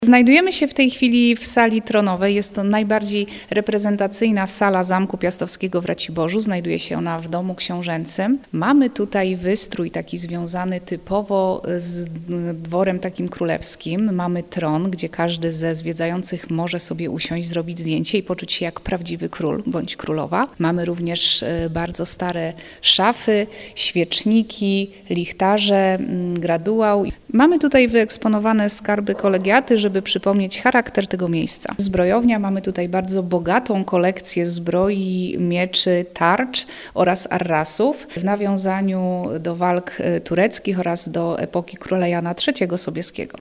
Znajdujemy się w tej chwili w sali tronowej. Jest to najbardziej reprezentacyjna sala Zamku Piastowskiego w Raciborzu. Znajduje się ona w Domu Książęcym. Mamy tutaj wystrój taki związany typowo z dworem takim królewskim. Mamy tron, gdzie każdy ze zwiedzających może sobie usiąść, zrobić zdjęcie i poczuć się jak prawdziwy król bądź królowa. Mamy również bardzo stare szafy, świeczniki, lichtarze, graduał. Mamy tutaj wyeksponowane skarby kolegiaty, żeby przypomnieć charakter tego miejsca. Zbrojownia, mamy tutaj bardzo bogatą kolekcję zbroi, mieczy, tarcz oraz arrasów w nawiązaniu do walk tureckich oraz do epoki króla Jana III Sobieskiego.